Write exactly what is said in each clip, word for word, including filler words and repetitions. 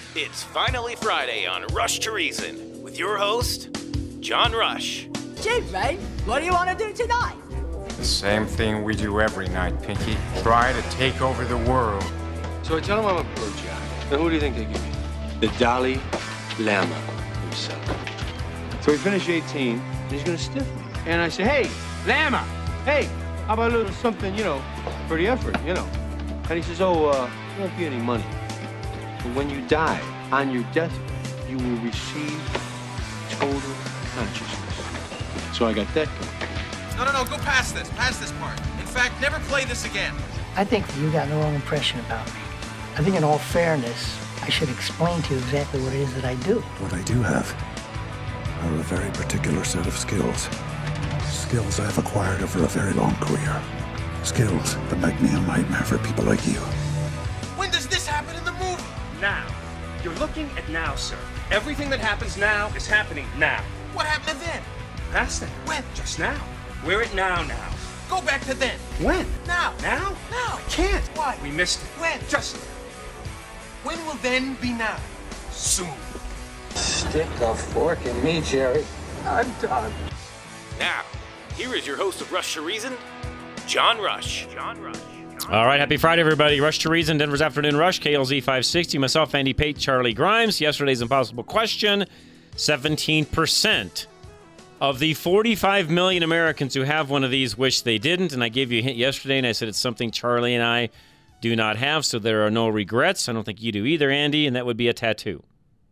It's finally Friday on Rush to Reason with your host, John Rush. Gee, Ray, what do you want to do tonight? The same thing we do every night, Pinky. Try to take over the world. So I tell him I'm a pro jack. Now who do you think they give me? The Dalai Lama himself. So we finish eighteen, and he's gonna stiff me. And I say, hey, Lama, hey, how about a little something, you know, for the effort, you know? And he says, oh, uh, there won't be any money. But when you die, on your deathbed, you will receive total consciousness. So I got that going. No, no, no, go past this, past this part. In fact, never play this again. I think you got the wrong impression about me. I think in all fairness, I should explain to you exactly what it is that I do. What I do have are a very particular set of skills. Skills I've acquired over a very long career. Skills that make me a nightmare for people like you. When does this happen in the movie? Now. You're looking at now, sir. Everything that happens now is happening now. What happened then? Past that. When? Just now. We're at now now. Go back to then. When? Now. Now? Now. I can't. Why? We missed it. When? Just When will then be now? Soon. Stick a fork in me, Jerry. I'm done. Now, here is your host of Rush to Reason, John Rush. John Rush. All right, happy Friday, everybody. Rush to Reason, Denver's Afternoon Rush, K L Z five sixty. Myself, Andy Pate, Charlie Grimes. Yesterday's impossible question, seventeen percent of the forty-five million Americans who have one of these wish they didn't. And I gave you a hint yesterday, and I said it's something Charlie and I do not have, so there are no regrets. I don't think you do either, Andy, and that would be a tattoo.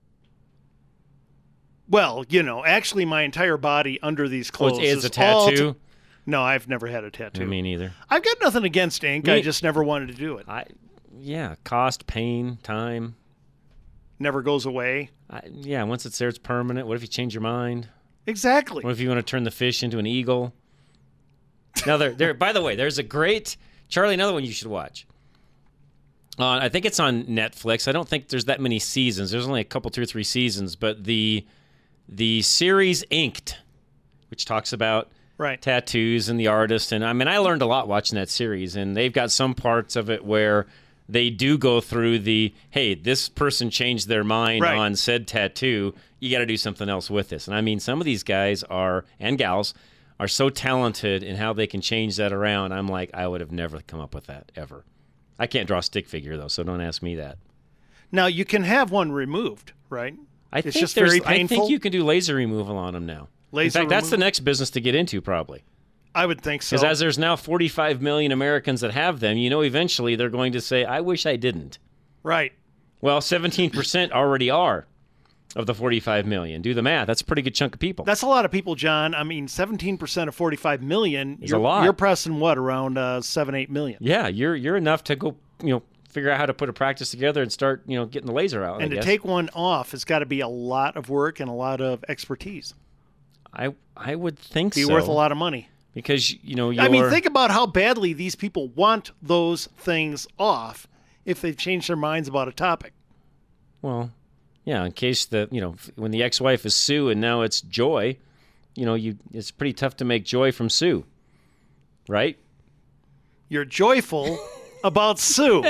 Well, you know, actually my entire body under these clothes oh, it's, it's is a tattoo? T- no, I've never had a tattoo. Me neither. I've got nothing against ink. Me- I just never wanted to do it. I, yeah, cost, pain, time. Never goes away. I, yeah, once it's there, it's permanent. What if you change your mind? Exactly. What if you want to turn the fish into an eagle? Now, there, there. By the way, there's a great, Charlie, another one you should watch. Uh, I think it's on Netflix. I don't think there's that many seasons. There's only a couple, two or three seasons. But the the series Inked, which talks about right. tattoos and the artist. And, I mean, I learned a lot watching that series. And they've got some parts of it where they do go through the, hey, this person changed their mind right. on said tattoo. You got to do something else with this. And, I mean, some of these guys are, and gals, are so talented in how they can change that around. I'm like, I would have never come up with that, ever. I can't draw a stick figure, though, so don't ask me that. Now, you can have one removed, right? I it's think just very painful. I think you can do laser removal on them now. Laser In fact, that's removal? the next business to get into, probably. I would think so. Because as there's now forty-five million Americans that have them, you know eventually they're going to say, I wish I didn't. Right. Well, seventeen percent already are of the forty-five million. Do the math. That's a pretty good chunk of people. That's a lot of people, John. I mean, seventeen percent of forty-five million. Is you're, a lot. You're pressing, what, around uh, seven, eight million? Yeah, you're you're enough to go, you know, figure out how to put a practice together and start, you know, getting the laser out. And I to guess. take one off has got to be a lot of work and a lot of expertise. I I would think be so. Be worth a lot of money. Because, you know, you're... I mean, think about how badly these people want those things off if they've changed their minds about a topic. Well, yeah, in case the, you know, when the ex-wife is Sue and now it's Joy, you know, you it's pretty tough to make Joy from Sue, right? You're joyful about Sue.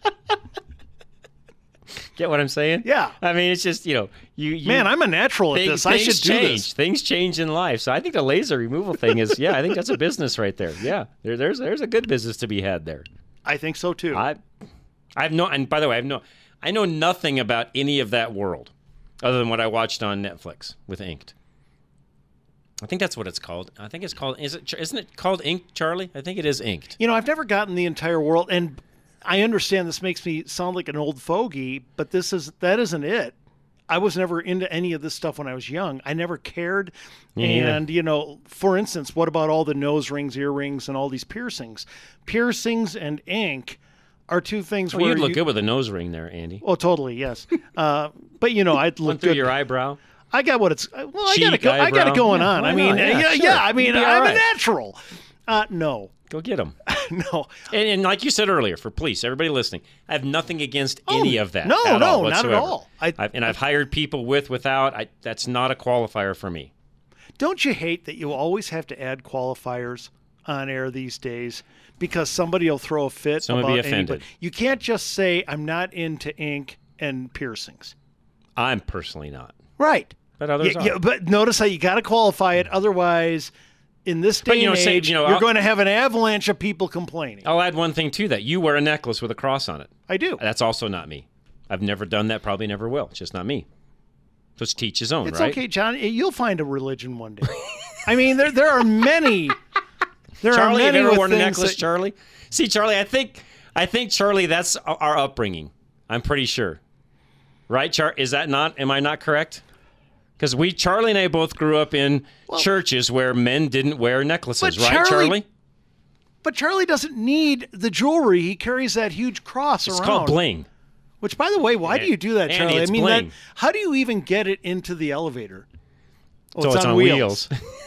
Get what I'm saying? Yeah. I mean, it's just, you know, you... you Man, I'm a natural things, at this. I should do change. this. Things change in life. So I think the laser removal thing is, yeah, I think that's a business right there. Yeah, there, there's there's a good business to be had there. I think so, too. I I have no... And by the way, I have no... I know nothing about any of that world other than what I watched on Netflix with Inked. I think that's what it's called. I think it's called... Is it, isn't it called Inked, Charlie? I think it is Inked. You know, I've never gotten the entire world, and I understand this makes me sound like an old fogey, but this is that isn't it. I was never into any of this stuff when I was young. I never cared. Me and, neither. you know, for instance, what about all the nose rings, earrings, and all these piercings? Piercings and ink are two things Well, where you'd look you, good with a nose ring there, Andy. Oh, totally, yes. uh, but, you know, I'd One look through good. your eyebrow. I got what it's. Well, I Cheek, got it. Go, I got it eyebrow. going Yeah, on. why I mean, not? Yeah, yeah, sure. yeah. I mean, You'd be I'm all a right. natural. Uh, no, Go get them. no. And, and like you said earlier, for police, everybody listening, I have nothing against any of that. no, at no, all not at whatsoever. all. I- I've, and I've hired people with, without. I, that's not a qualifier for me. Don't you hate that you always have to add qualifiers on air these days because somebody will throw a fit Someone about be offended. anybody? You can't just say I'm not into ink and piercings. I'm personally not. Right. But others yeah, are. yeah, but notice how you got to qualify it. Otherwise, in this day But, you know, and say- age, you know, you're I'll- going to have an avalanche of people complaining. I'll add one thing to that. You wear a necklace with a cross on it. I do. That's also not me. I've never done that, probably never will. It's just not me. So it's teach his own, It's right? okay, John. You'll find a religion one day. I mean, there there are many. There Charlie, are have many you ever with worn a things necklace, that- Charlie? See, Charlie, I think, I think, Charlie, that's our upbringing. I'm pretty sure. Right, Char? Is that not, am I not correct? Because we, Charlie and I both grew up in churches where men didn't wear necklaces, But right, Charlie- Charlie? But Charlie doesn't need the jewelry. He carries that huge cross It's around. called bling. Which, by the way, why do you do that, Andy, Charlie? it's I mean, bling. that, how do you even get it into the elevator? Oh, So it's on wheels.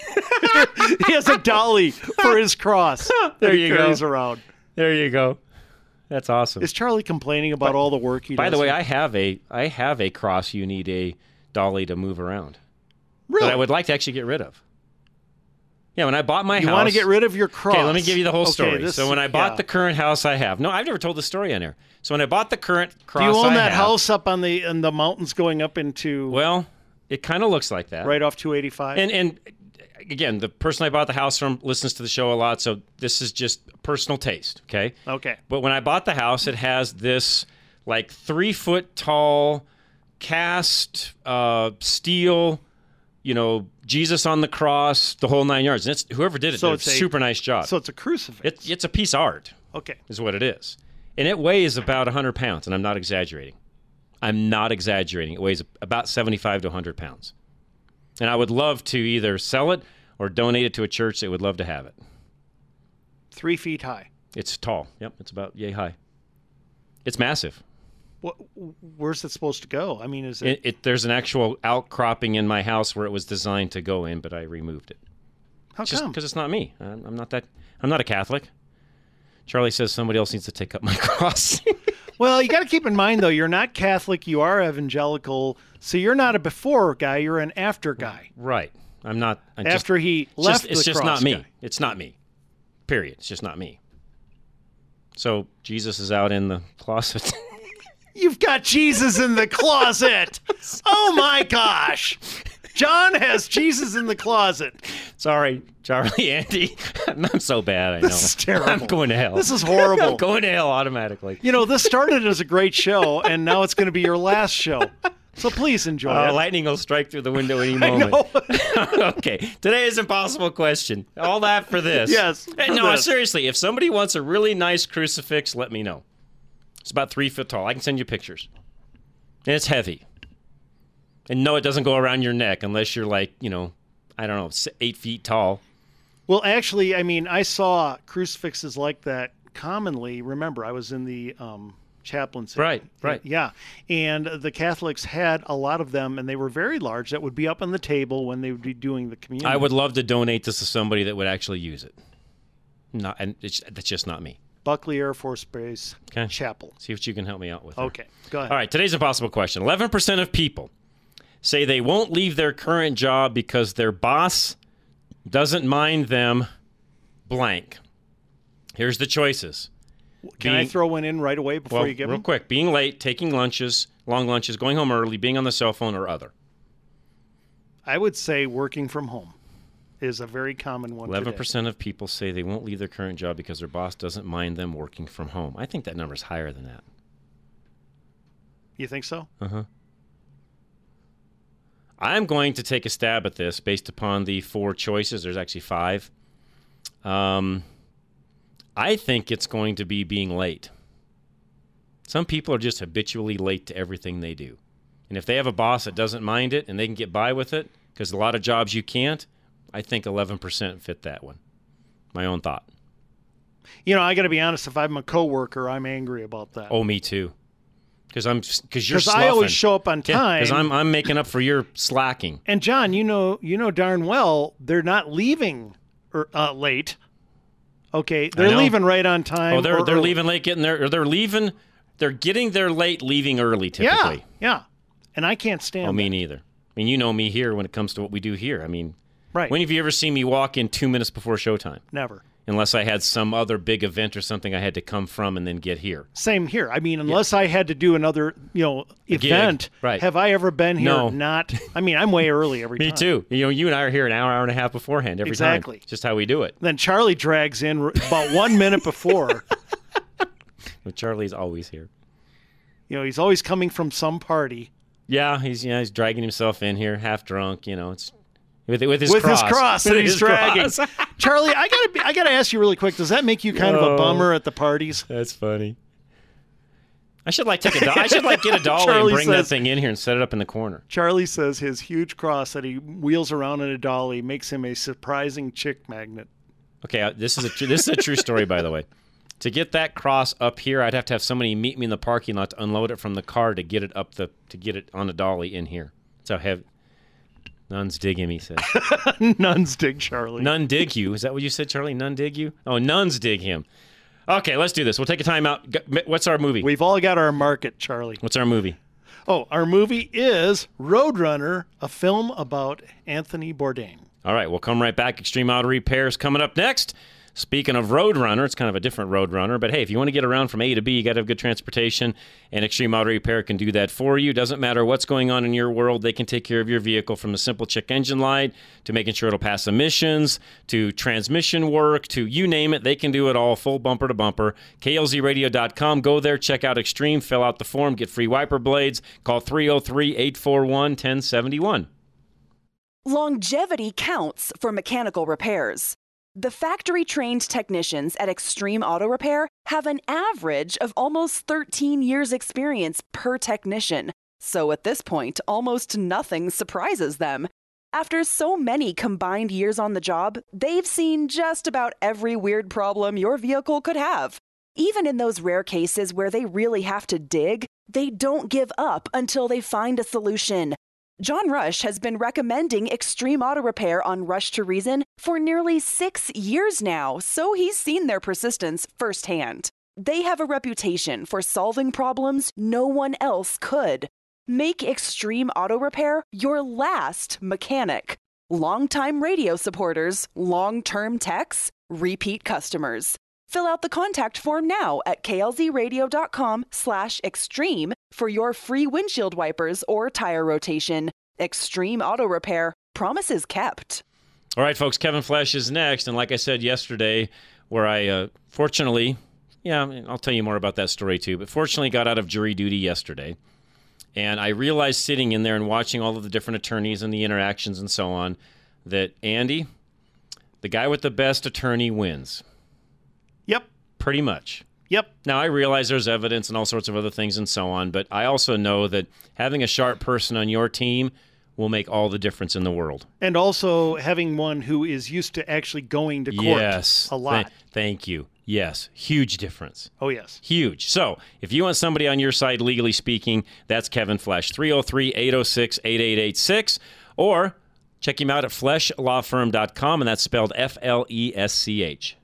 He has a dolly for his cross. There that he you go. carries around. There you go. That's awesome. Is Charlie complaining about all the work he By does? the way, I have a I have a cross you need a dolly to move around. Really? That I would like to actually get rid of. Yeah, when I bought my You house. want to get rid of your cross. Okay, let me give you the whole Okay, story. this- so when I bought yeah. the current house I have. No, I've never told the story on there. So when I bought the current cross Do you own I that have, house up on the in the mountains going up into Well, it kind of looks like that. right off two eighty-five? And and again, the person I bought the house from listens to the show a lot, so this is just personal taste, okay? Okay. But when I bought the house, it has this like three foot tall cast uh, steel, you know, Jesus on the cross, the whole nine yards. And it's whoever did it So did a it's a- super nice job. So it's a crucifix. It, it's a piece of art. Okay. Is what it is. And it weighs about one hundred pounds, and I'm not exaggerating. I'm not exaggerating. It weighs about seventy-five to one hundred pounds. And I would love to either sell it or donate it to a church that would love to have it. Three feet high. It's tall. Yep, it's about yay high. It's massive. What, where's it supposed to go? I mean, is it? It, it, there's an actual outcropping in my house where it was designed to go in, but I removed it. How It's just come? because it's not me. I'm, I'm not that. I'm not a Catholic. Charlie says somebody else needs to take up my cross. Well, you got to keep in mind though, you're not Catholic. You are evangelical, so you're not a before guy. You're an after guy. Right. I'm not. I'm After just, he it's left just, it's the just cross not me. guy. It's not me. Period. It's just not me. So Jesus is out in the closet. You've got Jesus in the closet. Oh my gosh. John has Jesus in the closet. Sorry, Charlie, Andy. I'm so bad. I know. This is terrible. I'm going to hell. This is horrible. I'm going to hell automatically. You know, this started as a great show, and now it's going to be your last show. So please enjoy Uh, it. lightning will strike through the window any I moment. know. Okay, today's impossible question. All that for this. Yes, Hey, for no, this. seriously. If somebody wants a really nice crucifix, let me know. It's about three foot tall. I can send you pictures. And it's heavy. And no, it doesn't go around your neck unless you're like, you know, I don't know, s- eight feet tall. Well, actually, I mean, I saw crucifixes like that commonly. Remember, I was in the um, chaplaincy. Right, right. Yeah. And the Catholics had a lot of them, and they were very large, that would be up on the table when they would be doing the communion. I would love to donate this to somebody that would actually use it. Not, and it's, that's just not me. Buckley Air Force Base Okay. Chapel. See what you can help me out with. there. Okay, go ahead. All right, today's impossible question. eleven percent of people say they won't leave their current job because their boss doesn't mind them blank. Here's the choices. Can I Being- throw one in right away before well, you give real them? quick. Being late, taking lunches, long lunches, going home early, being on the cell phone, or other. I would say working from home is a very common one eleven today. percent of people say they won't leave their current job because their boss doesn't mind them working from home. I think that number's higher than that. You think so? Uh-huh. I'm going to take a stab at this based upon the four choices. There's actually five. Um, I think it's going to be being late. Some people are just habitually late to everything they do. And if they have a boss that doesn't mind it and they can get by with it, because a lot of jobs you can't, I think eleven percent fit that one. My own thought. You know, I got to be honest. If I'm a coworker, I'm angry about that. Oh, me too. Because I'm because you're 'Cause I always show up on time. Because I'm I'm making up for your slacking. And John, you know, you know darn well they're not leaving er, uh, late. Okay, they're know. leaving right on time. Oh, they're or they're early. leaving late, getting there. Or they're leaving. They're getting there late, leaving early. Typically. Yeah, yeah. And I can't stand. Oh, me that. neither. I mean, you know me here when it comes to what we do here. I mean, Right. when have you ever seen me walk in two minutes before showtime? Never. unless I had some other big event or something I had to come from and then get here. Same here. I mean, unless yeah. I had to do another, you know, A event, gig. Right. have I ever been here? No. Not. I mean, I'm way early every Me time. Me too. You know, you and I are here an hour, hour and a half beforehand every exactly. time. Exactly. Just how we do it. Then Charlie drags in about one minute before. Well, Charlie's always here. You know, he's always coming from some party. Yeah, he's you know, he's dragging himself in here, half drunk. You know, it's with with his with cross. his cross with that he's his dragging. Cross. Charlie, I gotta be, I gotta ask you really quick. Does that make you kind oh, of a bummer at the parties? That's funny. I should like take a do- I should like get a dolly Charlie and bring says, that thing in here and set it up in the corner. Charlie says his huge cross that he wheels around in a dolly makes him a surprising chick magnet. Okay, uh, this is a tr- this is a true story, by the way. To get that cross up here, I'd have to have somebody meet me in the parking lot to unload it from the car to get it up the to get it on a dolly in here. That's how heavy. Nuns dig him, he says. Nuns dig Charlie. None dig you. Is that what you said, Charlie? None dig you? Oh, nuns dig him. Okay, let's do this. We'll take a time out. What's our movie? We've all got our market, Charlie. What's our movie? Oh, our movie is Roadrunner, a film about Anthony Bourdain. All right, we'll come right back. Extreme Auto Repairs coming up next. Speaking of Roadrunner, it's kind of a different Roadrunner, but hey, if you want to get around from A to B, you got to have good transportation, and Extreme Auto Repair can do that for you. Doesn't matter what's going on in your world, they can take care of your vehicle, from a simple check engine light to making sure it'll pass emissions to transmission work to you name it. They can do it all, full bumper to bumper. K L Z radio dot com. Go there, check out Extreme, fill out the form, get free wiper blades. Call three oh three, eight four one, one oh seven one. Longevity counts for mechanical repairs. The factory-trained technicians at Extreme Auto Repair have an average of almost thirteen years experience per technician. So at this point, almost nothing surprises them. After so many combined years on the job, they've seen just about every weird problem your vehicle could have. Even in those rare cases where they really have to dig, they don't give up until they find a solution. John Rush has been recommending Extreme Auto Repair on Rush to Reason for nearly six years now, so he's seen their persistence firsthand. They have a reputation for solving problems no one else could. Make Extreme Auto Repair your last mechanic. Longtime radio supporters, long-term techs, repeat customers. Fill out the contact form now at K L Z radio dot com slash extreme for your free windshield wipers or tire rotation. Extreme Auto Repair. Promises kept. All right, folks, Kevin Flesh is next. And like I said yesterday, where I uh, fortunately, yeah, I'll tell you more about that story too, but fortunately got out of jury duty yesterday. And I realized sitting in there and watching all of the different attorneys and the interactions and so on, that Andy, the guy with the best attorney wins. Yep. Pretty much. Yep. Now, I realize there's evidence and all sorts of other things and so on, but I also know that having a sharp person on your team will make all the difference in the world. And also having one who is used to actually going to court yes. a lot. Th- thank you. Yes. Huge difference. Oh, yes. Huge. So, if you want somebody on your side, legally speaking, that's Kevin Flesh. three oh three, eight oh six, eight eight eight six. Or check him out at flesh law firm dot com, and that's spelled F L E S C H.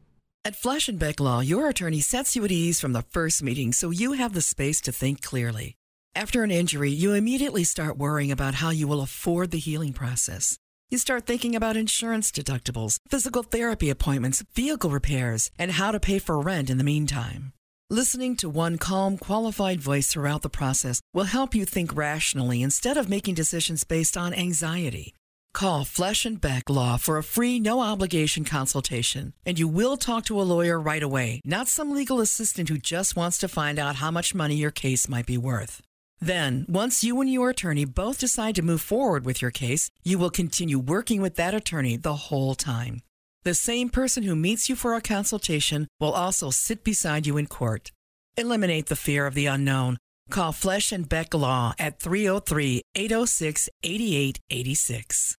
At Flesh and Beck Law, your attorney sets you at ease from the first meeting so you have the space to think clearly. After an injury, you immediately start worrying about how you will afford the healing process. You start thinking about insurance deductibles, physical therapy appointments, vehicle repairs, and how to pay for rent in the meantime. Listening to one calm, qualified voice throughout the process will help you think rationally instead of making decisions based on anxiety. Call Flesh and Beck Law for a free, no-obligation consultation, and you will talk to a lawyer right away, not some legal assistant who just wants to find out how much money your case might be worth. Then, once you and your attorney both decide to move forward with your case, you will continue working with that attorney the whole time. The same person who meets you for a consultation will also sit beside you in court. Eliminate the fear of the unknown. Call Flesh and Beck Law at three oh three, eight oh six, eight eight eight six.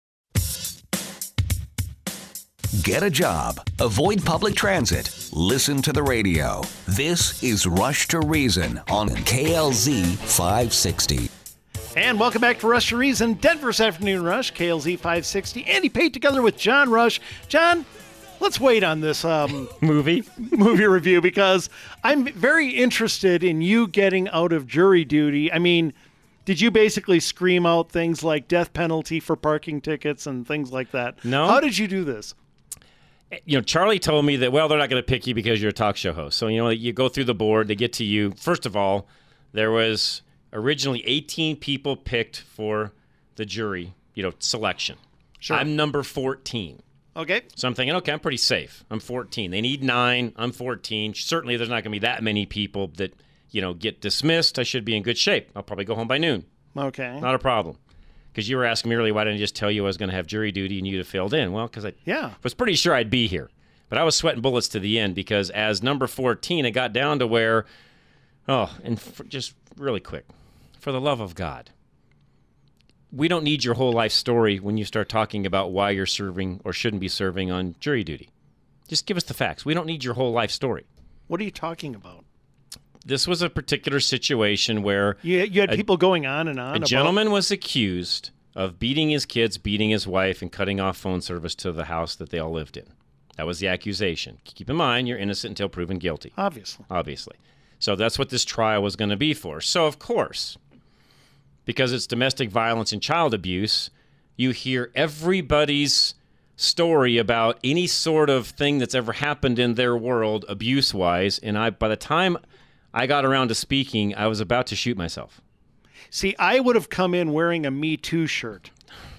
Get a job. Avoid public transit. Listen to the radio. This is Rush to Reason on K L Z five sixty. And welcome back to Rush to Reason, Denver's Afternoon Rush, K L Z five sixty. Andy Pate together with John Rush. John, let's wait on this um, movie movie review because I'm very interested in you getting out of jury duty. I mean, did you basically scream out things like death penalty for parking tickets and things like that? No. How did you do this? You know, Charlie told me that, well, they're not going to pick you because you're a talk show host. So, you know, you go through the board, they get to you. First of all, there was originally eighteen people picked for the jury, you know, selection. Sure. I'm number fourteen. Okay. So I'm thinking, okay, I'm pretty safe. I'm fourteen. They need nine. I'm fourteen. Certainly there's not going to be that many people that, you know, get dismissed. I should be in good shape. I'll probably go home by noon. Okay. Not a problem. Because you were asking me earlier, why didn't I just tell you I was going to have jury duty and you'd have filled in? Well, because I yeah. was pretty sure I'd be here. But I was sweating bullets to the end because as number fourteen, it got down to where, oh, and for just really quick, for the love of God, we don't need your whole life story when you start talking about why you're serving or shouldn't be serving on jury duty. Just give us the facts. We don't need your whole life story. What are you talking about? This was a particular situation where you, you had a, people going on and on. A about... gentleman was accused of beating his kids, beating his wife, and cutting off phone service to the house that they all lived in. That was the accusation. Keep in mind, you're innocent until proven guilty. Obviously. Obviously. So that's what this trial was going to be for. So, of course, because it's domestic violence and child abuse, you hear everybody's story about any sort of thing that's ever happened in their world abuse-wise, and I, by the time I got around to speaking, I was about to shoot myself. See, I would have come in wearing a Me Too shirt.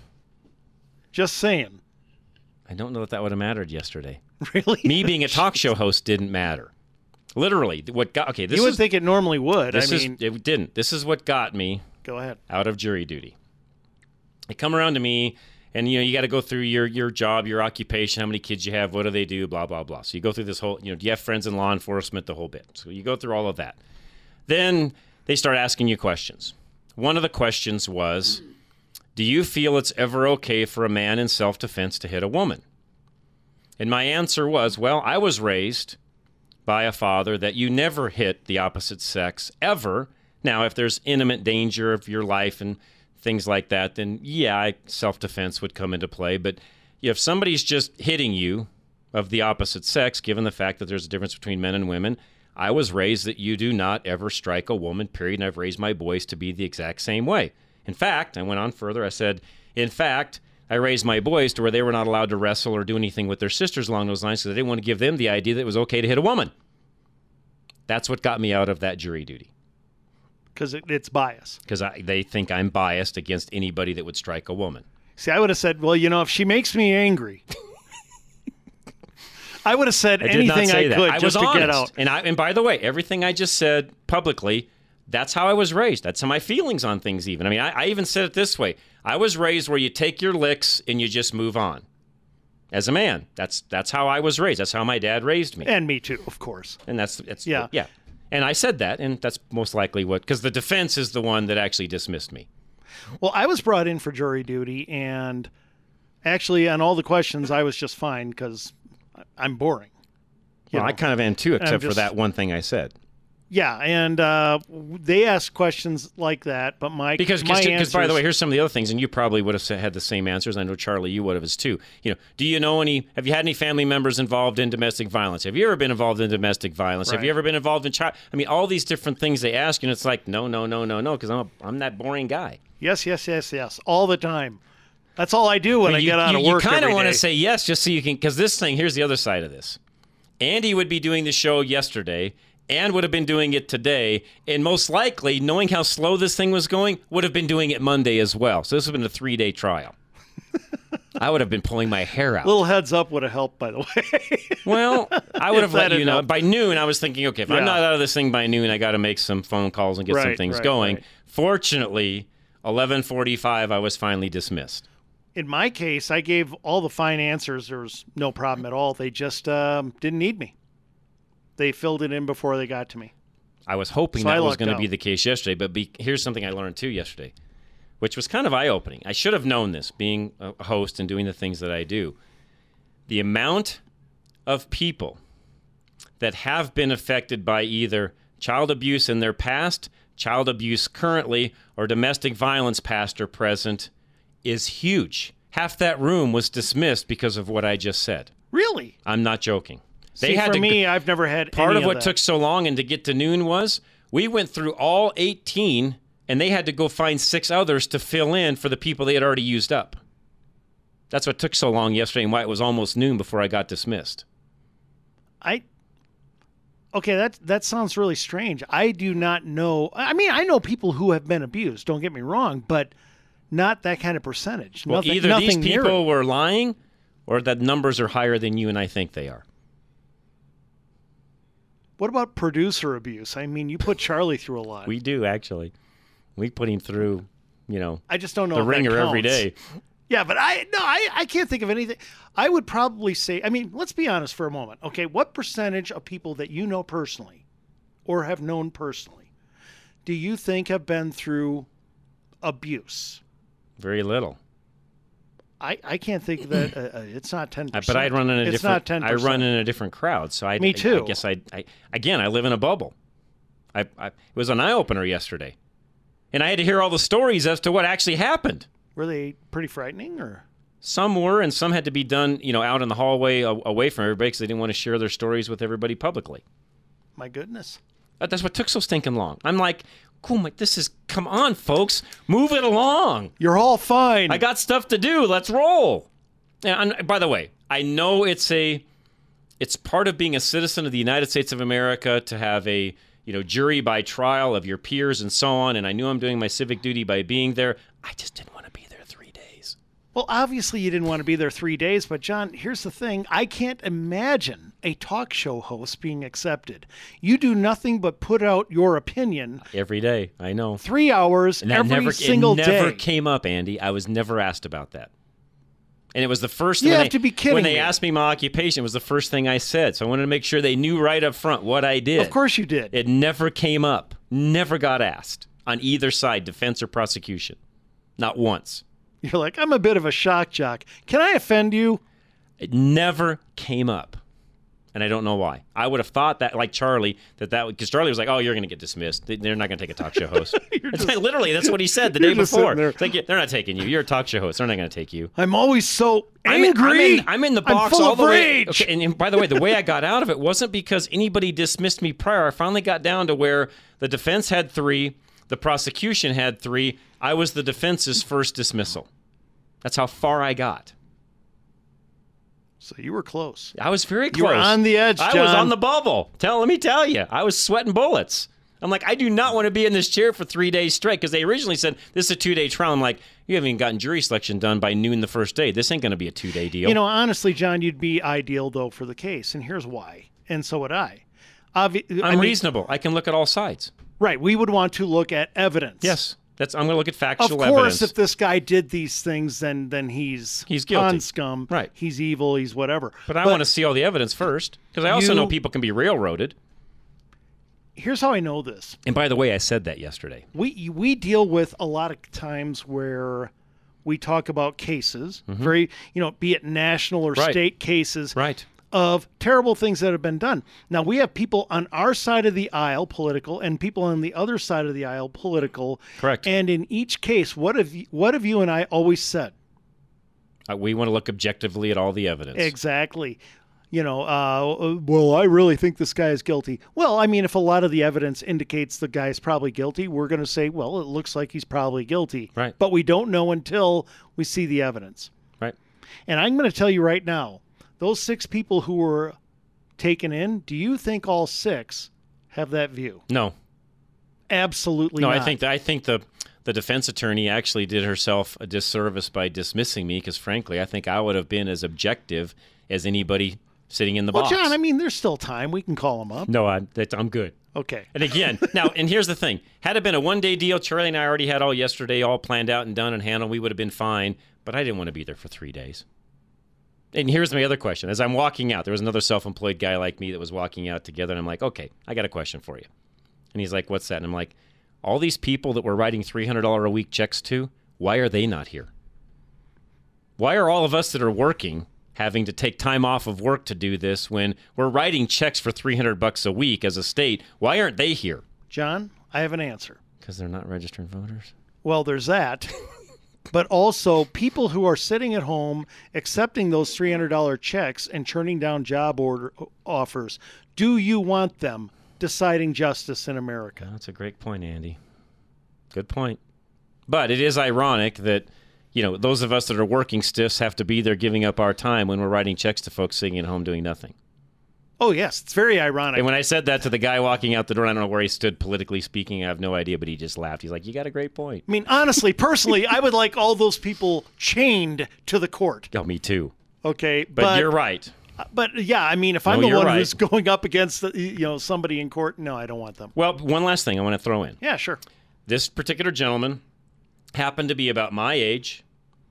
Just saying. I don't know that that would have mattered yesterday. Really? Me being a talk show host didn't matter. Literally, what got okay. This you would is, think it normally would. This I is, mean, it didn't. This is what got me. Go ahead. Out of jury duty. They come around to me, and you know you got to go through your your job, your occupation, how many kids you have, what do they do, blah blah blah. So you go through this whole, you know, do you have friends in law enforcement, the whole bit. So you go through all of that. Then they start asking you questions. One of the questions was, do you feel it's ever okay for a man in self-defense to hit a woman? And my answer was, well, I was raised by a father that you never hit the opposite sex ever. Now, if there's imminent danger of your life and things like that, then yeah, self-defense would come into play. But if somebody's just hitting you of the opposite sex, given the fact that there's a difference between men and women, I was raised that you do not ever strike a woman, period, and I've raised my boys to be the exact same way. In fact, I went on further, I said, in fact, I raised my boys to where they were not allowed to wrestle or do anything with their sisters along those lines because I didn't want to give them the idea that it was okay to hit a woman. That's what got me out of that jury duty. Because it, it's bias. Because they think I'm biased against anybody that would strike a woman. See, I would have said, well, you know, if she makes me angry, I would have said I anything I that. could I just was to honest. get out. And, I, and by the way, everything I just said publicly, that's how I was raised. That's how my feelings on things even. I mean, I, I even said it this way. I was raised where you take your licks and you just move on. As a man, that's that's how I was raised. That's how my dad raised me. And me too, of course. And that's, that's yeah. yeah. And I said that, and that's most likely what, because the defense is the one that actually dismissed me. Well, I was brought in for jury duty, and actually on all the questions, I was just fine because I'm boring. Well, know? I kind of am too, except just, for that one thing I said. Yeah, and uh, they asked questions like that, but my because my cause, answers... by the way, here's some of the other things, and you probably would have had the same answers. I know Charlie, you would have as too. You know, do you know any? Have you had any family members involved in domestic violence? Have you ever been involved in domestic violence? Right. Have you ever been involved in child? I mean, all these different things they ask, and it's like, no, no, no, no, no, because I'm a, I'm that boring guy. Yes, yes, yes, yes, all the time. That's all I do when I, mean, I get you, out you, of work. You kind of want to say yes, just so you can, because this thing. Here's the other side of this. Andy would be doing the show yesterday. And would have been doing it today, and most likely, knowing how slow this thing was going, would have been doing it Monday as well. So this would have been a three-day trial. I would have been pulling my hair out. Little heads up would have helped, by the way. Well, I would have let you know. Helped. By noon, I was thinking, okay, if yeah. I'm not out of this thing by noon, I got to make some phone calls and get right, some things right, going. Right. Fortunately, eleven forty-five, I was finally dismissed. In my case, I gave all the fine answers. There was no problem at all. They just um, didn't need me. They filled it in before they got to me. I was hoping so that I was going to out. be the case yesterday, but be, here's something I learned too yesterday, which was kind of eye-opening. I should have known this, being a host and doing the things that I do. The amount of people that have been affected by either child abuse in their past, child abuse currently, or domestic violence past or present is huge. Half that room was dismissed because of what I just said. Really? I'm not joking. They See, had for to, me, I've never had part any of what that. took so long and to get to noon was we went through all eighteen, and they had to go find six others to fill in for the people they had already used up. That's what took so long yesterday and why it was almost noon before I got dismissed. I okay, that that sounds really strange. I do not know. I mean, I know people who have been abused. Don't get me wrong, but not that kind of percentage. Well, nothing, either nothing these near people it. were lying, or that numbers are higher than you and I think they are. What about producer abuse? I mean, you put Charlie through a lot. We do actually. We put him through, you know, I just don't know the if that ringer every counts. day. Yeah, but I no, I, I can't think of anything. I would probably say, I mean, let's be honest for a moment. Okay, what percentage of people that you know personally or have known personally do you think have been through abuse? Very little. I, I can't think that uh, uh, it's not ten percent. But I run in a it's different. not ten I percent. run in a different crowd, so I. Me I- too. I, guess I, I. Again, I live in a bubble. I, I. It was an eye opener yesterday, and I had to hear all the stories as to what actually happened. Were they pretty frightening, or Some were, and some had to be done, you know, out in the hallway, a- away from everybody, because they didn't want to share their stories with everybody publicly. my goodness? That- That's what took so stinking long. I'm like, cool, Mike, this is, come on, folks, move it along. You're all fine. I got stuff to do. Let's roll. And and by the way, I know it's a, it's part of being a citizen of the United States of America to have a, you know, jury by trial of your peers and so on. And I knew I'm doing my civic duty by being there. I just didn't want to be there three days. Well, obviously you didn't want to be there three days, but John, here's the thing. I can't imagine a talk show host being accepted. You do nothing but put out your opinion Every day, I know. three hours And that every never, single it never day. came up, Andy. I was never asked about that. And it was the first You when have they, to be kidding when they me. asked me my occupation, it was the first thing I said. So I wanted to make sure they knew right up front what I did. Of course you did. It never came up. Never got asked on either side, defense or prosecution. Not once. You're like, I'm a bit of a shock jock. Can I offend you? It never came up. And I don't know why. I would have thought that, like Charlie, that that because Charlie was like, "Oh, you're going to get dismissed. They- They're not going to take a talk show host." It's like, literally, that's what he said the you're day just before. sitting there. It's like, "Yeah, they're not taking you. You're a talk show host. They're not going to take you. I'm always so I'm in- angry. I'm in, I'm in the box full all of the way. rage. Okay, and, and by the way, the way I got out of it wasn't because anybody dismissed me prior. I finally got down to where the defense had three, the prosecution had three. I was the defense's first dismissal. That's how far I got. So you were close. I was very You close. were on the edge, I was John. on the bubble. Tell, let me tell you, I was sweating bullets. I'm like, I do not want to be in this chair for three days straight because they originally said this is a two-day trial. I'm like, you haven't even gotten jury selection done by noon the first day. This ain't going to be a two-day deal. You know, honestly, John, you'd be ideal, though, for the case. And here's why. And so would I. Obvi- I'm I mean, reasonable. I can look at all sides. Right. We would want to look at evidence. Yes. That's. I'm going to look at Of factual course, evidence. if this guy did these things, then then he's He's guilty. con scum. Right. He's evil. He's whatever. But I want to see all the evidence first because I also you- know people can be railroaded. Here's how I know this. And by the way, I said that yesterday. We we deal with a lot of times where we talk about cases, very you know, be it national or Mm-hmm. Right. state cases, Right. of terrible things that have been done. Now we have people on our side of the aisle, political, and people on the other side of the aisle, political. Correct. And in each case, what have you, what have you and I always said? Uh, we want to look objectively at all the evidence. Exactly. You know, uh, well, I really think this guy is guilty. Well, I mean, if a lot of the evidence indicates the guy's probably guilty, we're going to say, well, it looks like he's probably guilty. Right. But we don't know until we see the evidence. Right. And I'm going to tell you right now, those six people who were taken in, do you think all six have that view? No. Absolutely No, not. I think I think the the defense attorney actually did herself a disservice by dismissing me because, frankly, I think I would have been as objective as anybody sitting in the Well, box. John, I mean, there's still time. We can call him up. No, I'm that, I'm good. Okay. And again, now, and here's the thing: had it been a one day deal, Charlie and I already had all yesterday, all planned out and done and handled, we would have been fine. But I didn't want to be there for three days. And here's my other question: as I'm walking out, there was another self-employed guy like me that was walking out together, and I'm like, okay, I got a question for you. And he's like, what's that? And I'm like, all these people that we're writing three hundred dollars a week checks to, why are they not here? Why are all of us that are working having to take time off of work to do this when we're writing checks for three hundred bucks a week as a state? Why aren't they here? John, I have an answer. Because they're not registered voters. Well, there's that. But also, people who are sitting at home accepting those three hundred dollars checks and turning down job order offers, do you want them deciding justice in America? That's a great point, Andy. Good point. But it is ironic that, you know, those of us that are working stiffs have to be there giving up our time when we're writing checks to folks sitting at home doing nothing. Oh, yes. It's very ironic. And when I said that to the guy walking out the door, I don't know where he stood politically speaking. I have no idea, but he just laughed. He's like, you got a great point. I mean, honestly, personally, I would like all those people chained to the court. Oh, me too. Okay. But, but you're right. But, yeah, I mean, if I'm no, the one right. who's going up against the, you know somebody in court, no, I don't want them. Well, one last thing I want to throw in. Yeah, sure. This particular gentleman happened to be about my age,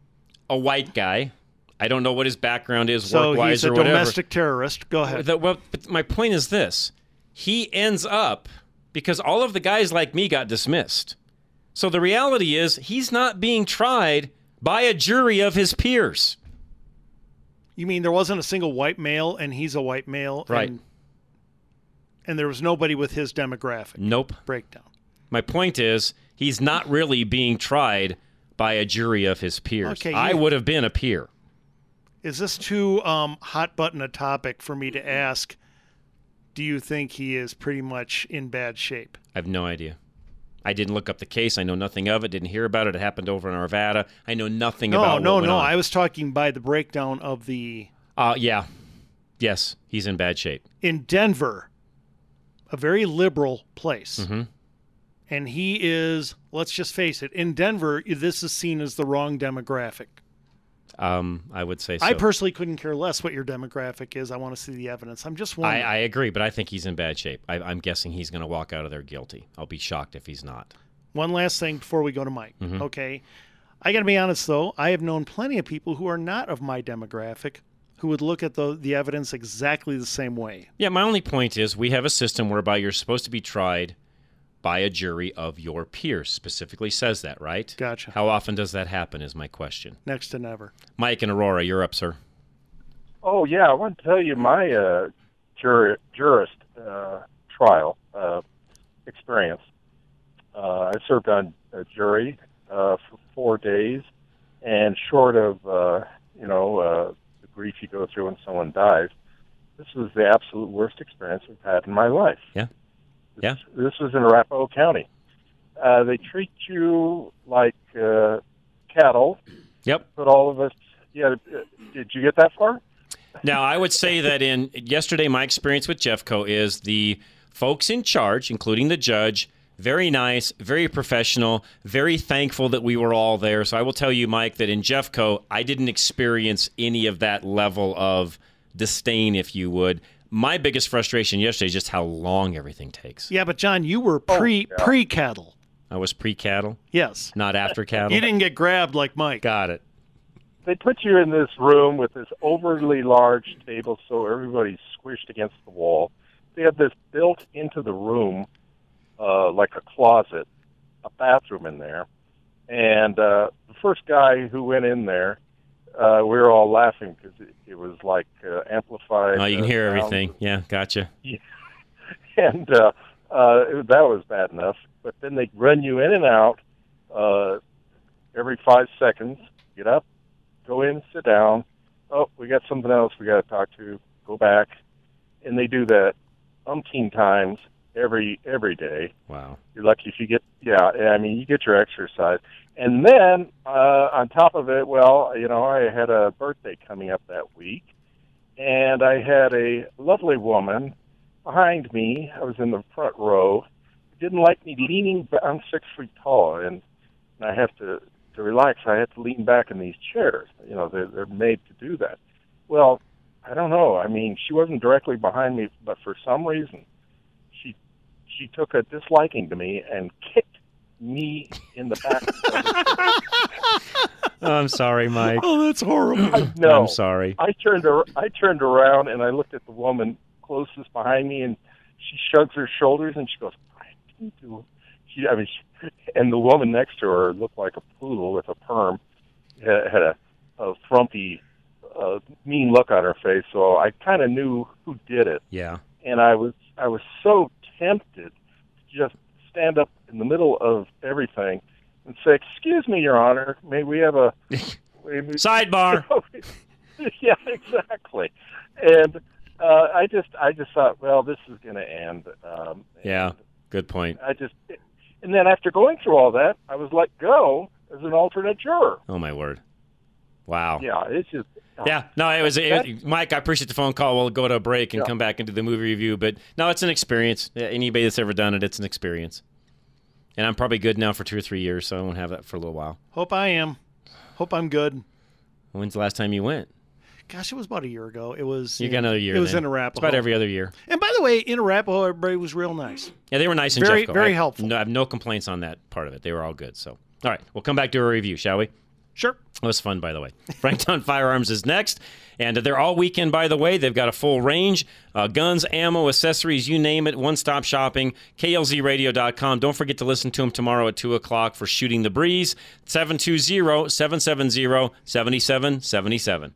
a white guy. I don't know what his background is, so work-wise or whatever. So he's a whatever. domestic terrorist. Go ahead. The, well, but my point is this. He ends up, because all of the guys like me got dismissed. So the reality is he's not being tried by a jury of his peers. You mean there wasn't a single white male and he's a white male? Right. And, and there was nobody with his demographic? Nope. Breakdown. My point is he's not really being tried by a jury of his peers. Okay, I you- would have been a peer. Is this too um, hot button a topic for me to ask, do you think he is pretty much in bad shape? I have no idea. I didn't look up the case. I know nothing of it. Didn't hear about it. It happened over in Arvada. I know nothing No, about no, what went no. on. I was talking by the breakdown of the... Uh, yeah. Yes, he's in bad shape. In Denver, a very liberal place. Mm-hmm. And he is, let's just face it, in Denver, this is seen as the wrong demographic. Um, I would say so. I personally couldn't care less what your demographic is. I want to see the evidence. I'm just I, wondering. I agree, but I think he's in bad shape. I, I'm guessing he's going to walk out of there guilty. I'll be shocked if he's not. One last thing before we go to Mike. Mhm. Okay. I got to be honest, though. I have known plenty of people who are not of my demographic who would look at the, the evidence exactly the same way. Yeah, my only point is we have a system whereby you're supposed to be tried by a jury of your peers. Specifically says that, right? Gotcha. How often does that happen is my question. Next to never. Mike and Aurora, you're up, sir. Oh, yeah, I want to tell you my uh, jur- jurist uh, trial uh, experience. Uh, I served on a jury uh, for four days, and short of, uh, you know, uh, the grief you go through when someone dies, this was the absolute worst experience I've had in my life. Yeah. This, Yeah. This was in Arapahoe County. Uh, they treat you like uh, cattle. Yep. But all of us, yeah, uh, did you get that far? Now, I would say that in yesterday, my experience with Jeffco is the folks in charge, including the judge, very nice, very professional, very thankful that we were all there. So I will tell you, Mike, that in Jeffco, I didn't experience any of that level of disdain, if you would. My biggest frustration yesterday is just how long everything takes. Yeah, but John, you were pre Oh, yeah. pre cattle. I was pre-cattle, Yes. not after cattle. You didn't get grabbed like Mike. Got it. They put you in this room with this overly large table so everybody's squished against the wall. They had this built into the room uh, like a closet, a bathroom in there. And uh, the first guy who went in there, uh, we were all laughing because it, it was like uh, amplified. Oh, you can uh, hear sound. everything. Yeah, gotcha. Yeah. And uh, uh, that was bad enough. But then they run you in and out uh, every five seconds. Get up, go in, sit down. Oh, we got something else we got to talk to. Go back. And they do that umpteen times every every day. Wow. You're lucky if you get, yeah, I mean, you get your exercise. And then uh, on top of it, well, you know, I had a birthday coming up that week, and I had a lovely woman behind me. I was in the front row. Didn't like me leaning back. I'm six feet tall, and, and I have to, to relax. I have to lean back in these chairs. You know, they're, they're made to do that. Well, I don't know. I mean, she wasn't directly behind me, but for some reason, she she took a disliking to me and kicked me in the back. Oh, I'm sorry, Mike. Oh, that's horrible. No, I'm sorry. I turned ar- I turned around and I looked at the woman closest behind me, and she shrugs her shoulders and she goes, "I didn't do it." She, I mean, she, and the woman next to her looked like a poodle with a perm, had, had a, a frumpy, uh, mean look on her face. So I kind of knew who did it, Yeah. and I was I was so tempted to just stand up in the middle of everything and say, "Excuse me, Your Honor, may we have a maybe, Sidebar." Yeah, exactly. And uh, I just, I just thought, well, this is going to end. Um, Yeah. Good point. I just, and then after going through all that, I was let go as an alternate juror. Oh, my word. Wow. Yeah, it's just... Yeah, no, it was, it was Mike. I appreciate the phone call. We'll go to a break and yeah. come back and do the movie review. But no, it's an experience. Anybody that's ever done it, it's an experience. And I'm probably good now for two or three years, so I won't have that for a little while. Hope I am. Hope I'm good. When's the last time you went? Gosh, it was about a year ago. It was. You got another year. It was then. in Arapahoe. It's about every other year. And by the way, in Arapahoe, everybody was real nice. Yeah, they were nice and very, Jeffco. very I, helpful. No, I have no complaints on that part of it. They were all good. So, all right, we'll come back to a review, shall we? Sure. It was fun, by the way. Franktown Firearms is next. And they're all weekend, by the way. They've got a full range. Uh, guns, ammo, accessories, you name it. One-stop shopping. K L Z radio dot com. Don't forget to listen to them tomorrow at two o'clock for Shooting the Breeze. seven two zero, seven seven zero, seven seven seven seven.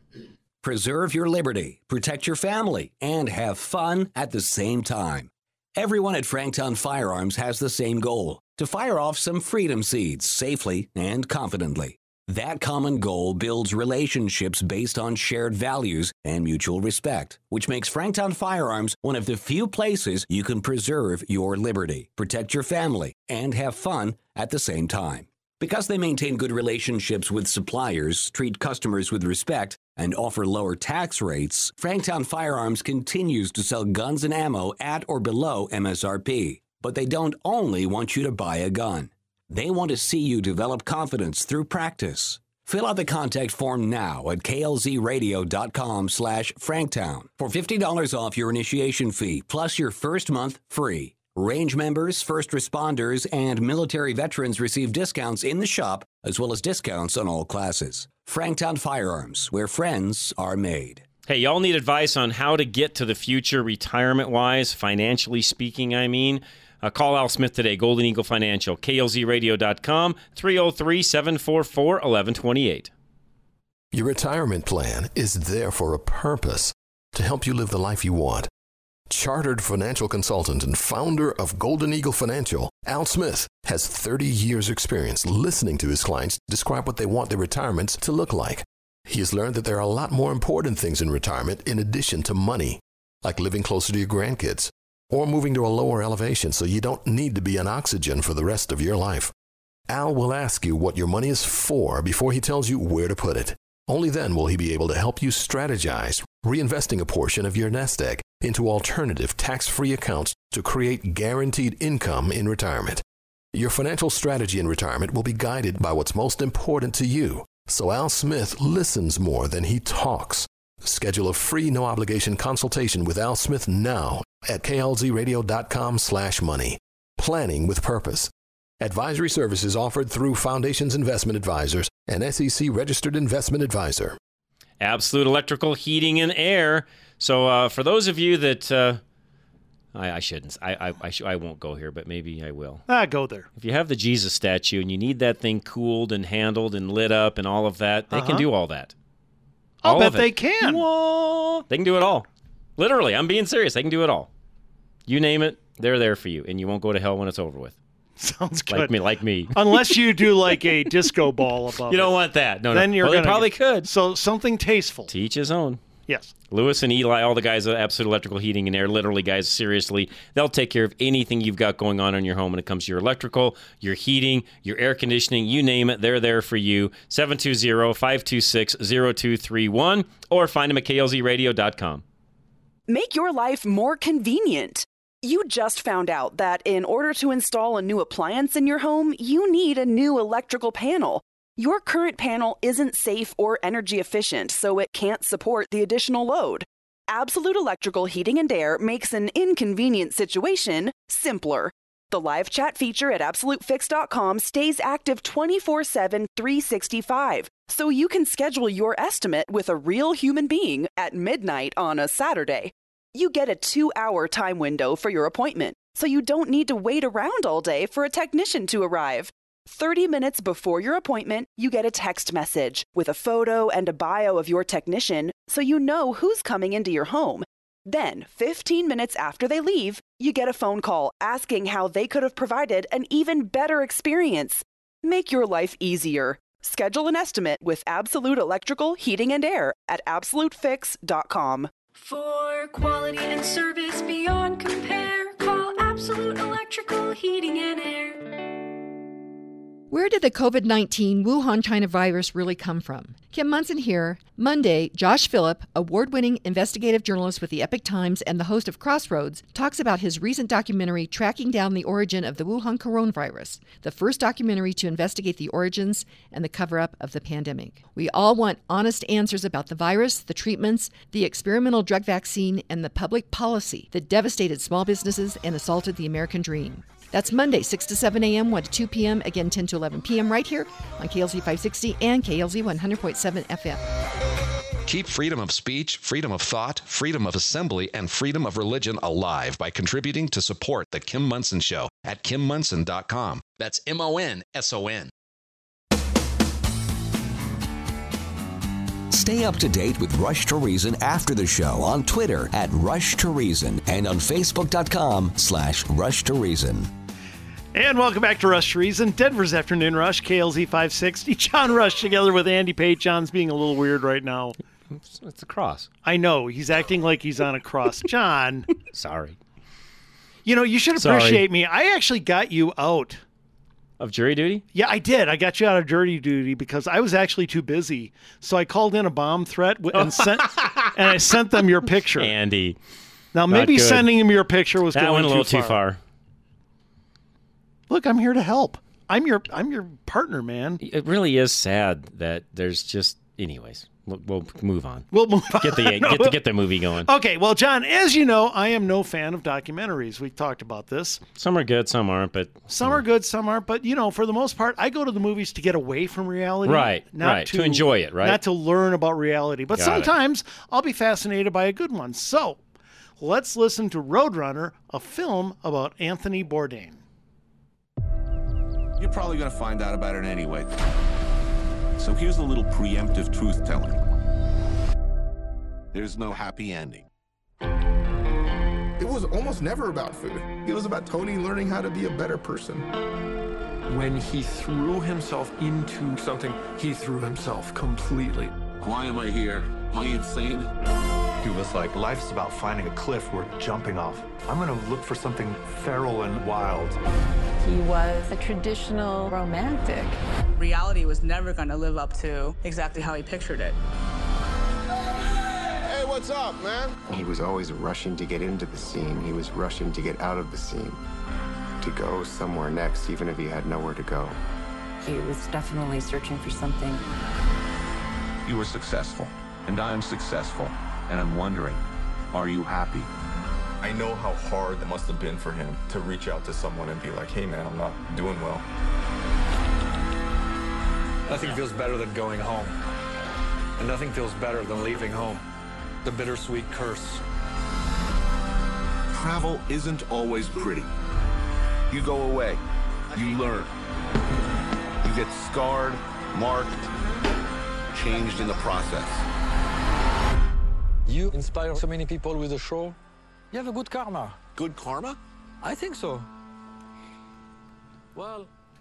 Preserve your liberty, protect your family, and have fun at the same time. Everyone at Franktown Firearms has the same goal: to fire off some freedom seeds safely and confidently. That common goal builds relationships based on shared values and mutual respect, which makes Franktown Firearms one of the few places you can preserve your liberty, protect your family, and have fun at the same time. Because they maintain good relationships with suppliers, treat customers with respect, and offer lower tax rates, Franktown Firearms continues to sell guns and ammo at or below M S R P. But they don't only want you to buy a gun. They want to see you develop confidence through practice. Fill out the contact form now at K L Z radio dot com slash Franktown for fifty dollars off your initiation fee, plus your first month free. Range members, first responders, and military veterans receive discounts in the shop, as well as discounts on all classes. Franktown Firearms, where friends are made. Hey, y'all need advice on how to get to the future retirement-wise, financially speaking, I mean? Uh, call Al Smith today, Golden Eagle Financial, K L Z radio dot com, three oh three, seven four four, one one two eight. Your retirement plan is there for a purpose, to help you live the life you want. Chartered financial consultant and founder of Golden Eagle Financial, Al Smith has thirty years experience listening to his clients describe what they want their retirements to look like. He has learned that there are a lot more important things in retirement in addition to money, like living closer to your grandkids, or moving to a lower elevation so you don't need to be on oxygen for the rest of your life. Al will ask you what your money is for before he tells you where to put it. Only then will he be able to help you strategize, reinvesting a portion of your nest egg into alternative tax-free accounts to create guaranteed income in retirement. Your financial strategy in retirement will be guided by what's most important to you. So Al Smith listens more than he talks. Schedule a free no-obligation consultation with Al Smith now at K L Z radio dot com slash money. Planning with purpose. Advisory services offered through Foundations Investment Advisors, an S E C-registered investment advisor. Absolute Electrical Heating and Air. So uh, for those of you that... Uh, I, I shouldn't. I I, I, sh- I won't go here, but maybe I will. Ah, go there. If you have the Jesus statue and you need that thing cooled and handled and lit up and all of that, they uh-huh. can do all that. I'll all bet of it. they can. Whoa. They can do it all. Literally, I'm being serious. They can do it all. You name it, they're there for you, and you won't go to hell when it's over with. Sounds good. Like me, like me. Unless you do like a disco ball above You don't it. want that. No, then no. You're well, gonna they probably get, could. So something tasteful. To each his own. Yes. Lewis and Eli, all the guys at Absolute Electrical Heating and Air, literally, guys, seriously, they'll take care of anything you've got going on in your home when it comes to your electrical, your heating, your air conditioning, you name it, they're there for you. seven two zero, five two six, zero two three one or find them at K L Z radio dot com. Make your life more convenient. You just found out that in order to install a new appliance in your home, you need a new electrical panel. Your current panel isn't safe or energy efficient, so it can't support the additional load. Absolute Electrical Heating and Air makes an inconvenient situation simpler. The live chat feature at absolute fix dot com stays active twenty-four seven, three sixty-five, so you can schedule your estimate with a real human being at midnight on a Saturday. You get a two-hour time window for your appointment, so you don't need to wait around all day for a technician to arrive. thirty minutes before your appointment, you get a text message with a photo and a bio of your technician so you know who's coming into your home. Then, fifteen minutes after they leave, you get a phone call asking how they could have provided an even better experience. Make your life easier. Schedule an estimate with Absolute Electrical Heating and Air at absolute fix dot com. For quality and service beyond compare, call Absolute Electrical Heating and Air. Where did the COVID nineteen Wuhan, China virus really come from? Kim Munson here. Monday, Josh Phillip, award-winning investigative journalist with the Epoch Times and the host of Crossroads, talks about his recent documentary tracking down the origin of the Wuhan coronavirus, the first documentary to investigate the origins and the cover-up of the pandemic. We all want honest answers about the virus, the treatments, the experimental drug vaccine, and the public policy that devastated small businesses and assaulted the American dream. That's Monday, six to seven a.m., one to two p.m., again ten to eleven p.m. right here on K L Z five sixty and K L Z one hundred point seven F M. Keep freedom of speech, freedom of thought, freedom of assembly, and freedom of religion alive by contributing to support The Kim Munson Show at kim munson dot com. That's M O N S O N. Stay up to date with Rush to Reason after the show on Twitter at Rush to Reason and on Facebook dot com slash Rush to Reason. And welcome back to Rush to Reason, Denver's Afternoon Rush, K L Z five sixty. John Rush together with Andy Pate. John's being a little weird right now. It's, it's a cross. I know. He's acting like he's on a cross. John. Sorry. You know, you should appreciate Sorry. me. I actually got you out. Of jury duty? Yeah, I did. I got you out of jury duty because I was actually too busy. So I called in a bomb threat and sent, and I sent them your picture. Andy. Now, maybe sending him your picture was that going went a little too far. too far. Look, I'm here to help. I'm your I'm your partner, man. It really is sad that there's just, anyways. We'll, we'll move on. We'll move on. Get the get the, get the movie going. Okay, well, John, as you know, I am no fan of documentaries. We talked about this. Some are good, some aren't, but some are good, some aren't. But you know, for the most part, I go to the movies to get away from reality, right? Not right. To, to enjoy it, right? Not to learn about reality. But Got sometimes it. I'll be fascinated by a good one. So let's listen to Roadrunner, a film about Anthony Bourdain. You're probably going to find out about it anyway. So here's a little preemptive truth-telling. There's no happy ending. It was almost never about food. It was about Tony learning how to be a better person. When he threw himself into something, he threw himself completely. Why am I here? Am I insane? He was like, life's about finding a cliff worth jumping off. I'm going to look for something feral and wild. He was a traditional romantic. Reality was never going to live up to exactly how he pictured it. Hey, what's up, man? He was always rushing to get into the scene. He was rushing to get out of the scene, to go somewhere next, even if he had nowhere to go. He was definitely searching for something. You were successful, and I am successful, and I'm wondering, are you happy? I know how hard it must have been for him to reach out to someone and be like, hey, man, I'm not doing well. Nothing feels better than going home. And nothing feels better than leaving home. The bittersweet curse. Travel isn't always pretty. You go away. You learn. You get scarred, marked, changed in the process. You inspire so many people with the show. You have a good karma. Good karma? I think so. Well.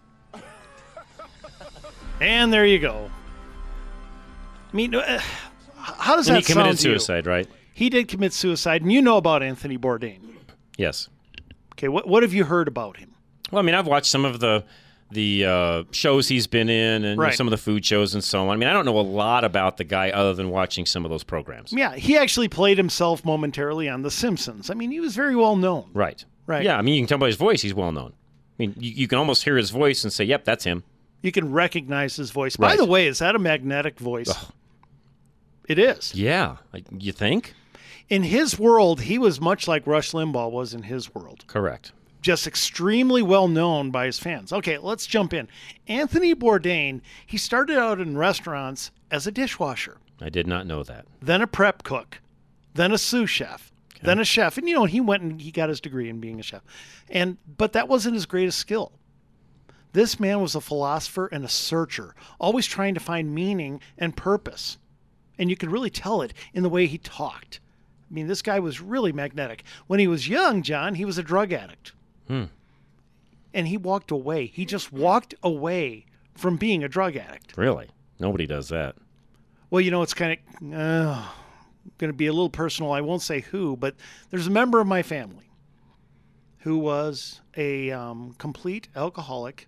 And there you go. I mean, uh, how does and that sound he committed to you? suicide, right? He did commit suicide, and you know about Anthony Bourdain. Yes. Okay, what what have you heard about him? Well, I mean, I've watched some of the the uh, shows he's been in and Right. some of the food shows and so on. I mean, I don't know a lot about the guy other than watching some of those programs. Yeah, he actually played himself momentarily on The Simpsons. I mean, he was very well known. Right. Right. Yeah, I mean, you can tell by his voice he's well known. I mean, you, you can almost hear his voice and say, yep, that's him. You can recognize his voice. By Right. the way, is that a magnetic voice? It is. Yeah. You think? In his world, he was much like Rush Limbaugh was in his world. Correct. Just extremely well known by his fans. Okay, let's jump in. Anthony Bourdain, he started out in restaurants as a dishwasher, I did not know that. then a prep cook, then a sous chef, then a chef. And, you know, he went and he got his degree in being a chef. And But that wasn't his greatest skill. This man was a philosopher and a searcher, always trying to find meaning and purpose. And you could really tell it in the way he talked. I mean, this guy was really magnetic. When he was young, John, he was a drug addict. Hmm. And he walked away. He just walked away from being a drug addict. Really? Nobody does that. Well, you know, it's kind of uh, going to be a little personal. I won't say who, but there's a member of my family who was a um, complete alcoholic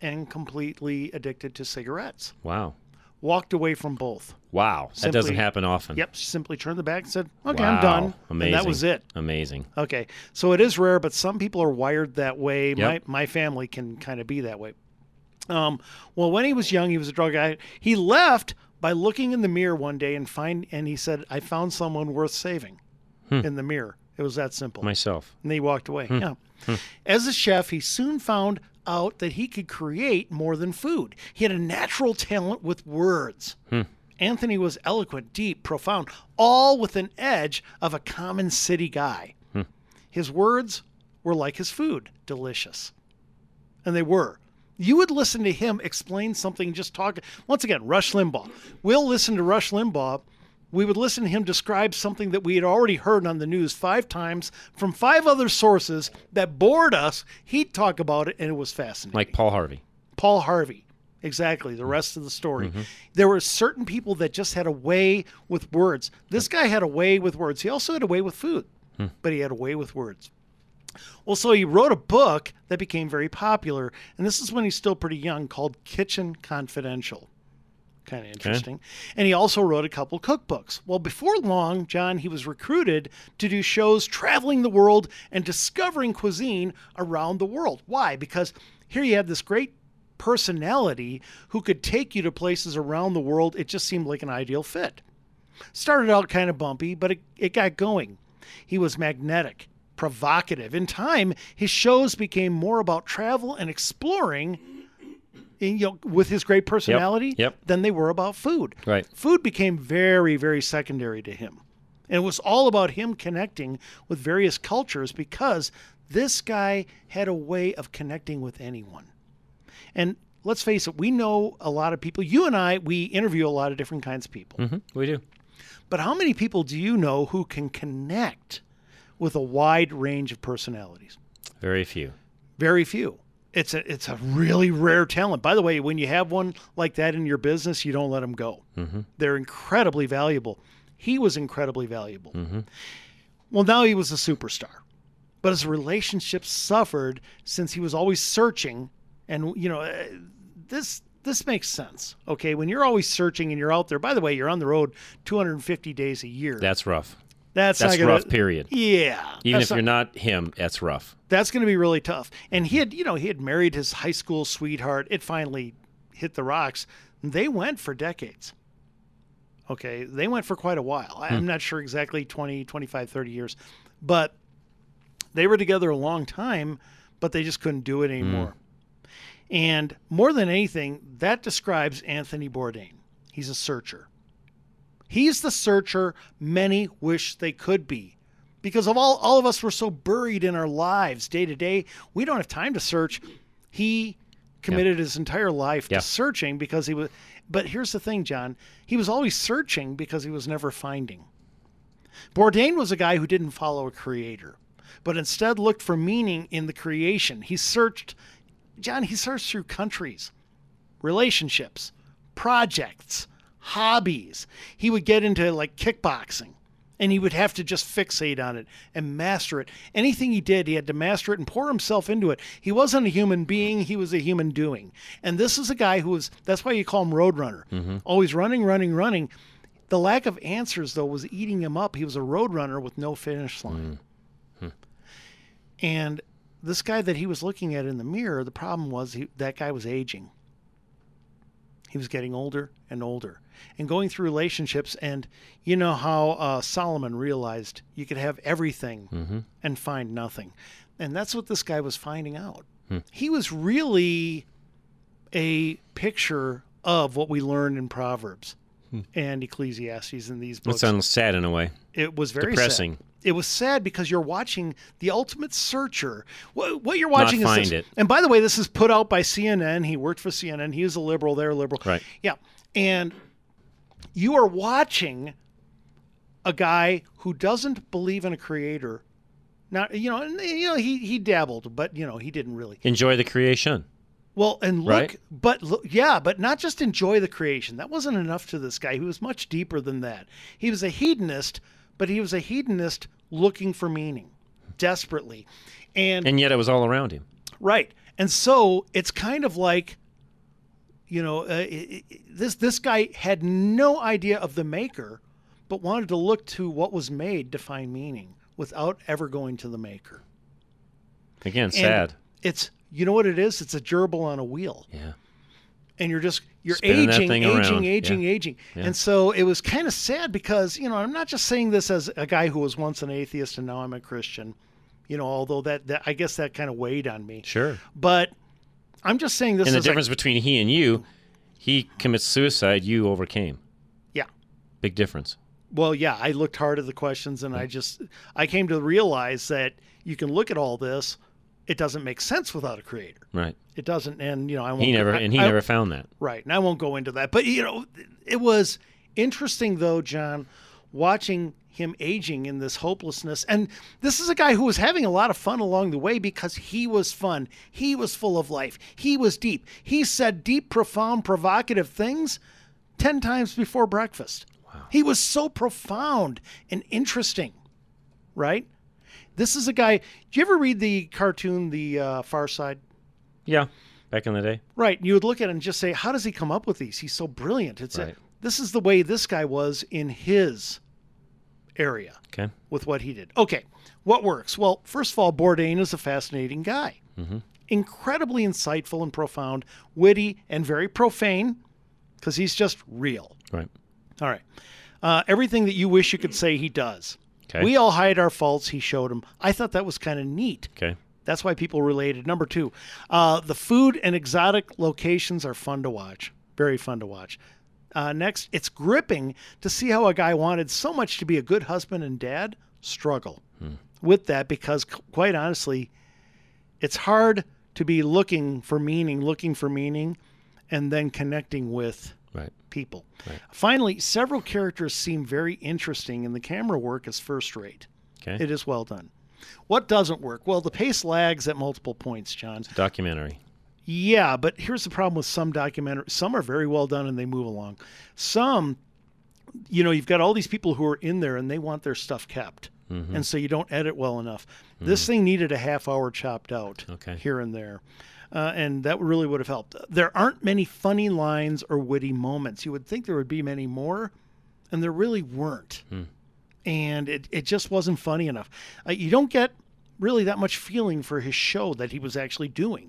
and completely addicted to cigarettes. Wow. Walked away from both. Wow. That Simply- doesn't happen often. Yep. Simply turned the back and said, okay, Wow. I'm done. Amazing. And that was it. Amazing. Okay. So it is rare, but some people are wired that way. Yep. My my family can kind of be that way. Um, well, when he was young, he was a drug addict. He left by looking in the mirror one day and find, and he said, I found someone worth saving Hmm. in the mirror. It was that simple. Myself. And he walked away. Hmm. Yeah. Hmm. As a chef, he soon found out that he could create more than food. He had a natural talent with words. Hmm. Anthony was eloquent, deep, profound, all with an edge of a common city guy. Hmm. His words were like his food, delicious. And they were. You would listen to him explain something, just talk. Once again, Rush Limbaugh. We'll listen to Rush Limbaugh. We would listen to him describe something that we had already heard on the news five times from five other sources that bored us. He'd talk about it, and it was fascinating. Like Paul Harvey. Paul Harvey. Exactly. The rest of the story. Mhm. There were certain people that just had a way with words. This guy had a way with words. He also had a way with food, Hmm. but he had a way with words. Well, so he wrote a book that became very popular, and this is when he's still pretty young, called Kitchen Confidential. Kind of interesting. And he also wrote a couple cookbooks. Well, before long, John, he was recruited to do shows traveling the world and discovering cuisine around the world. Why? Because here you had this great personality who could take you to places around the world. It just seemed like an ideal fit. Started out kind of bumpy, but it, it got going. He was magnetic, provocative. In time, his shows became more about travel and exploring, you know, with his great personality, Yep, yep. than they were about food. Right. Food became very, very secondary to him. And it was all about him connecting with various cultures because this guy had a way of connecting with anyone. And let's face it, we know a lot of people. You and I, we interview a lot of different kinds of people. Mm-hmm. We do. But how many people do you know who can connect with a wide range of personalities? Very few. Very few. It's a it's a really rare talent. By the way, when you have one like that in your business, you don't let them go. Mm-hmm. They're incredibly valuable. He was incredibly valuable. Mm-hmm. Well, now he was a superstar. But his relationship suffered since he was always searching. And, you know, uh, this this makes sense. Okay, when you're always searching and you're out there, by the way, you're on the road two hundred fifty days a year. That's rough. That's, That's not gonna, rough, period. Yeah. Even that's if you're not him, that's rough. That's going to be really tough. And he had, you know, he had married his high school sweetheart. It finally hit the rocks. They went for decades. Okay, they went for quite a while. I'm Hmm. not sure exactly, twenty, twenty-five, thirty years. But they were together a long time, but they just couldn't do it anymore. And more than anything, that describes Anthony Bourdain. He's a searcher. He's the searcher many wish they could be. Because of all, all of us were so buried in our lives day to day, we don't have time to search. He committed his entire life Yeah. to searching because he was, but here's the thing, John, he was always searching because he was never finding. Bourdain was a guy who didn't follow a creator, but instead looked for meaning in the creation. He searched, John, he searched through countries, relationships, projects, hobbies. He would get into like kickboxing and he would have to just fixate on it and master it. Anything he did, he had to master it and pour himself into it. He wasn't a human being, he was a human doing. And this is a guy who was, that's why you call him Roadrunner. Mm-hmm. Always running, running, running. The lack of answers, though, was eating him up. He was a roadrunner with no finish line. Mm-hmm. And this guy that he was looking at in the mirror, the problem was he, that guy was aging. He was getting older and older and going through relationships. And you know how uh, Solomon realized you could have everything Mm-hmm. and find nothing. And that's what this guy was finding out. Hmm. He was really a picture of what we learn in Proverbs Hmm. and Ecclesiastes in these That books. sounds sad in a way. It was very depressing. sad. It was sad because you're watching the ultimate searcher. What, what you're watching Not is find this. it. And by the way, this is put out by C N N. He worked for C N N. He was a liberal. They're a liberal. Right. Yeah. And you are watching a guy who doesn't believe in a creator. Not, you know, and, you know, he he dabbled, but you know, he didn't really. Enjoy the creation. Well, and look, Right. but look, yeah, but not just enjoy the creation. That wasn't enough to this guy. He was much deeper than that. He was a hedonist, but he was a hedonist looking for meaning, desperately. And And yet it was all around him. right. And so it's kind of like, you know, uh, it, it, this this guy had no idea of the maker, but wanted to look to what was made to find meaning without ever going to the maker. Again, And sad. It's, you know what it is? It's a gerbil on a wheel. Yeah. And you're just, you're Spinning that aging, thing aging, around. aging, Yeah. aging. Yeah. And so it was kind of sad because, you know, I'm not just saying this as a guy who was once an atheist and now I'm a Christian, you know, although that, that I guess that kind of weighed on me. Sure. But I'm just saying this And the is difference between he and you, he commits suicide, you overcame. Yeah. Big difference. Well, yeah, I looked hard at the questions and I just, I came to realize that you can look at all this. It doesn't make sense without a creator. Right. It doesn't. And, you know, I won't. He never, I, and he I- never found that. Right. And I won't go into that. But, you know, it was interesting, though, John, watching him aging in this hopelessness. And this is a guy who was having a lot of fun along the way because he was fun. He was full of life. He was deep. He said deep, profound, provocative things ten times before breakfast. Wow. He was so profound and interesting, right? This is a guy. Do you ever read the cartoon, The uh, Far Side? Yeah. Back in the day. Right. You would look at it and just say, how does he come up with these? He's so brilliant. It's Right. a, this is the way this guy was in his area Okay. with what he did. Okay. What works? Well, first of all, Bourdain is a fascinating guy. Mm-hmm. Incredibly insightful and profound, witty and very profane because he's just real. Right. All right. Uh, everything that you wish you could say, he does. Okay. We all hide our faults. He showed them. I thought that was kind of neat. Okay. That's why people related. Number two, uh, the food and exotic locations are fun to watch. Very fun to watch. Uh, next, it's gripping to see how a guy wanted so much to be a good husband and dad struggle Hmm. with that because, qu- quite honestly, it's hard to be looking for meaning, looking for meaning, and then connecting with Right. people. Right. Finally, several characters seem very interesting, and the camera work is first rate. Okay. It is well done. What doesn't work? Well, the pace lags at multiple points, John. Documentary. Yeah, but here's the problem with some documentaries. Some are very well done and they move along. Some, you know, you've got all these people who are in there and they want their stuff kept. Mhm. And so you don't edit well enough. This thing needed a half hour chopped out Okay. here and there. Uh, and that really would have helped. There aren't many funny lines or witty moments. You would think there would be many more, and there really weren't. Hmm. And it, it just wasn't funny enough. Uh, you don't get really that much feeling for his show that he was actually doing.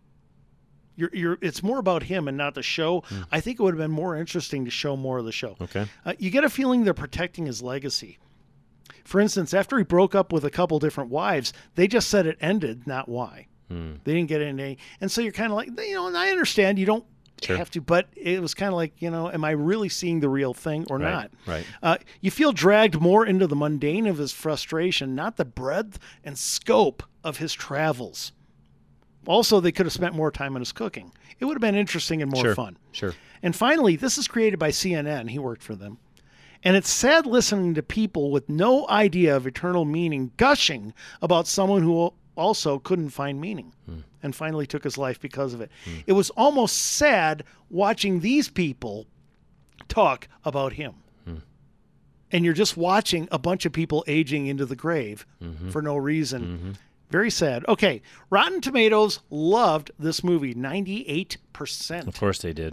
You're, you're, it's more about him and not the show. I think it would have been more interesting to show more of the show. Okay. Uh, you get a feeling they're protecting his legacy. For instance, after he broke up with a couple different wives, they just said it ended, not why. Hmm. They didn't get any. And so you're kind of like, you know, and I understand you don't Sure. have to, but it was kind of like, you know, am I really seeing the real thing or Right, not? right. Uh, you feel dragged more into the mundane of his frustration, not the breadth and scope of his travels. Also, they could have spent more time on his cooking. It would have been interesting and more Sure. fun. Sure. And finally, this is created by C N N. He worked for them. And it's sad listening to people with no idea of eternal meaning gushing about someone who also couldn't find meaning Hmm. and finally took his life because of it. It was almost sad watching these people talk about him. Hmm. And you're just watching a bunch of people aging into the grave Mhm. for no reason. Mhm. Very sad. Okay, Rotten Tomatoes loved this movie, ninety-eight percent. Of course they did.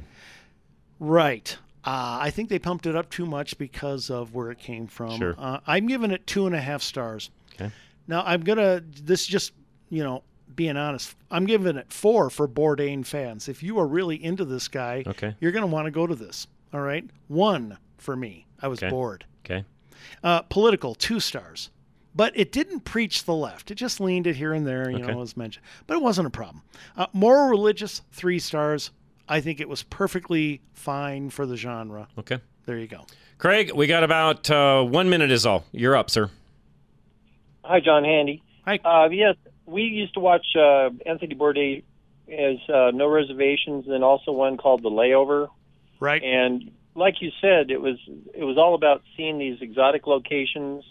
Right. Uh, I think they pumped it up too much because of where it came from. Sure. Uh, I'm giving it two and a half stars. Okay. Now, I'm going to, this is just, you know, being honest, I'm giving it four for Bourdain fans. If you are really into this guy, Okay. you're going to want to go to this. All right. One for me. I was Okay. bored. Okay. Uh, political, two stars. But it didn't preach the left. It just leaned it here and there, you Okay. know, as mentioned. But it wasn't a problem. Uh, moral religious, three stars. I think it was perfectly fine for the genre. Okay. There you go. Craig, we got about uh, one minute is all. You're up, sir. Hi, John Handy. Hi. Uh, yes, we used to watch uh, Anthony Bourdain as uh, No Reservations, and also one called The Layover. Right. And like you said, it was it was all about seeing these exotic locations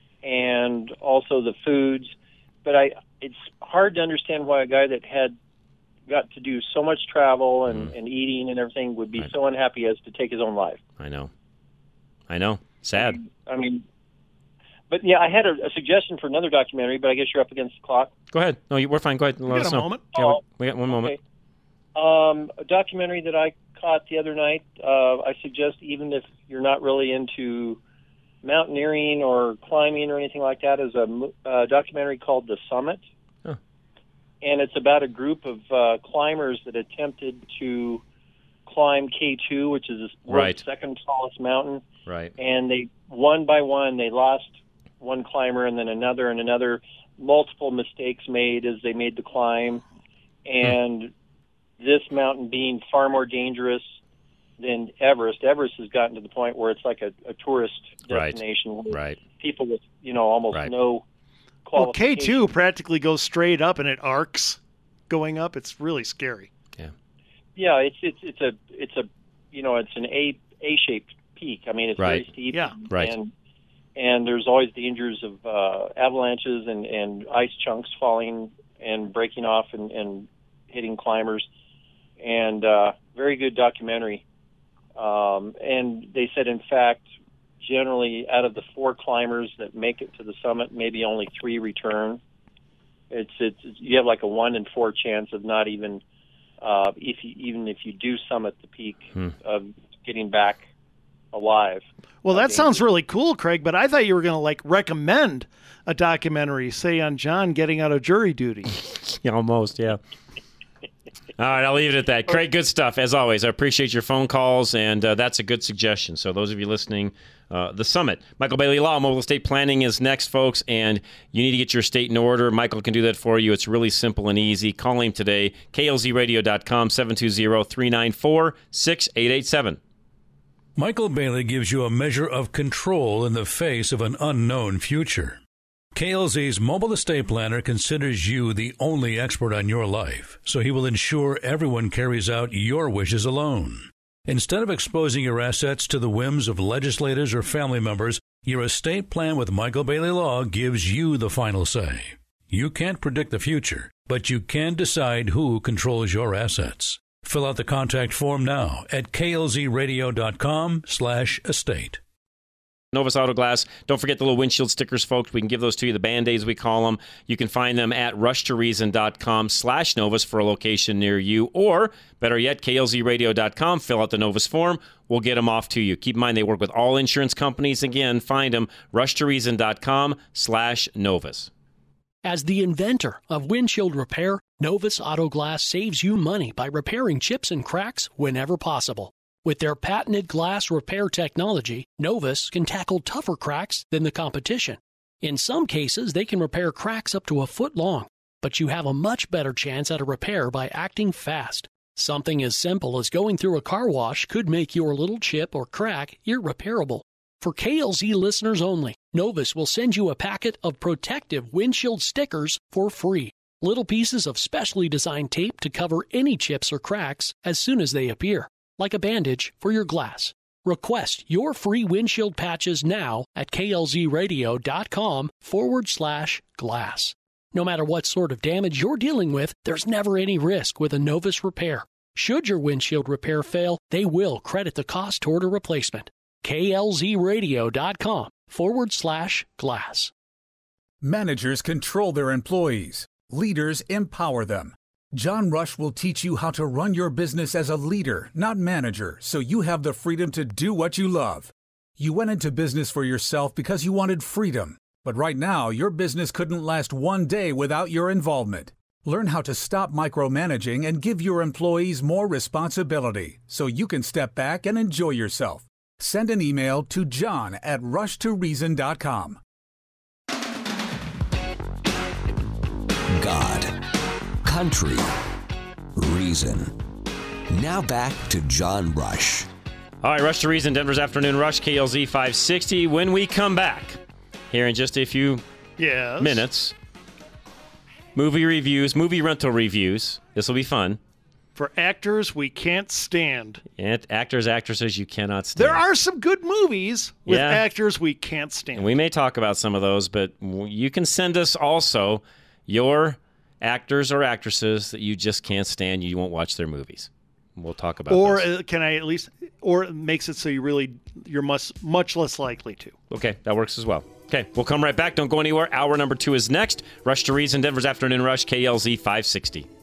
and also the foods. But I, it's hard to understand why a guy that had got to do so much travel and, Mm. and eating and everything would be Right. so unhappy as to take his own life. I know. I know. Sad. I mean, but yeah, I had a, a suggestion for another documentary, but I guess you're up against the clock. Go ahead. No, you- we're fine. Go ahead. Let We us got a know. moment. Yeah, Oh, we got one moment. Okay. Um, a documentary that I caught the other night. Uh, I suggest even if you're not really into mountaineering or climbing or anything like that, is a mo- uh, documentary called The Summit. Huh. And it's about a group of uh, climbers that attempted to climb K two, which is the world's Right. second tallest mountain. Right. And they, one by one, they lost one climber and then another and another, multiple mistakes made as they made the climb. And this mountain being far more dangerous than Everest. Everest has gotten to the point where it's like a, a tourist Right. destination. Where Right. people with, you know, almost Right. no Well, K qualification. two practically goes straight up and it arcs going up. It's really scary. Yeah, it's it's it's a it's a you know it's an A A shaped peak. I mean, it's Right. very steep. Yeah. Right. And and there's always dangers of uh, avalanches and, and ice chunks falling and breaking off and, and hitting climbers. And uh, very good documentary. Um, and they said, in fact, generally out of the four climbers that make it to the summit, maybe only three return. It's it's you have like a one in four chance of not even uh, if you, even if you do summit the peak Hmm. of getting back alive. Well, that Okay. sounds really cool, Craig, but I thought you were going to like recommend a documentary, say on John getting out of jury duty. Yeah, almost, yeah. All right, I'll leave it at that. Craig, good stuff, as always. I appreciate your phone calls, and uh, that's a good suggestion. So those of you listening, uh, the Summit. Michael Bailey Law, Mobile Estate Planning is next, folks, and you need to get your estate in order. Michael can do that for you. It's really simple and easy. Call him today, K L Z radio dot com, seven two zero, three nine four, six eight eight seven. Michael Bailey gives you a measure of control in the face of an unknown future. K L Z's mobile estate planner considers you the only expert on your life, so he will ensure everyone carries out your wishes alone. Instead of exposing your assets to the whims of legislators or family members, your estate plan with Michael Bailey Law gives you the final say. You can't predict the future, but you can decide who controls your assets. Fill out the contact form now at K L Z radio dot com slash estate. Novus Auto Glass. Don't forget the little windshield stickers, folks. We can give those to you, the Band-Aids we call them. You can find them at rush to reason dot com slash Novus for a location near you. Or, better yet, K L Z radio dot com. Fill out the Novus form. We'll get them off to you. Keep in mind, they work with all insurance companies. Again, find them, rush to reason dot com slash Novus. As the inventor of windshield repair, Novus Auto Glass saves you money by repairing chips and cracks whenever possible. With their patented glass repair technology, Novus can tackle tougher cracks than the competition. In some cases, they can repair cracks up to a foot long, but you have a much better chance at a repair by acting fast. Something as simple as going through a car wash could make your little chip or crack irreparable. For K L Z listeners only, Novus will send you a packet of protective windshield stickers for free. Little pieces of specially designed tape to cover any chips or cracks as soon as they appear, like a bandage for your glass. Request your free windshield patches now at K L Z radio dot com forward slash glass. No matter what sort of damage you're dealing with, there's never any risk with a Novus repair. Should your windshield repair fail, they will credit the cost toward a replacement. K L Z radio dot com forward slash glass. Managers control their employees. Leaders empower them. John Rush will teach you how to run your business as a leader, not manager, so you have the freedom to do what you love. You went into business for yourself because you wanted freedom, but right now your business couldn't last one day without your involvement. Learn how to stop micromanaging and give your employees more responsibility so you can step back and enjoy yourself. Send an email to john at rush to reason dot com. God, country, reason. Now back to John Rush. All right, Rush to Reason, Denver's Afternoon Rush, K L Z five sixty. When we come back, here in just a few yes. minutes, movie reviews, movie rental reviews. This will be fun. For actors we can't stand. And actors, actresses you cannot stand. There are some good movies with Yeah. actors we can't stand. And we may talk about some of those, but you can send us also your actors or actresses that you just can't stand. You won't watch their movies. We'll talk about or this. uh, can I at least, or it makes it so you really, you're much, much less likely to. Okay, that works as well. Okay, we'll come right back. Don't go anywhere. Hour number two is next. Rush to Reason, Denver's Afternoon Rush, K L Z five sixty.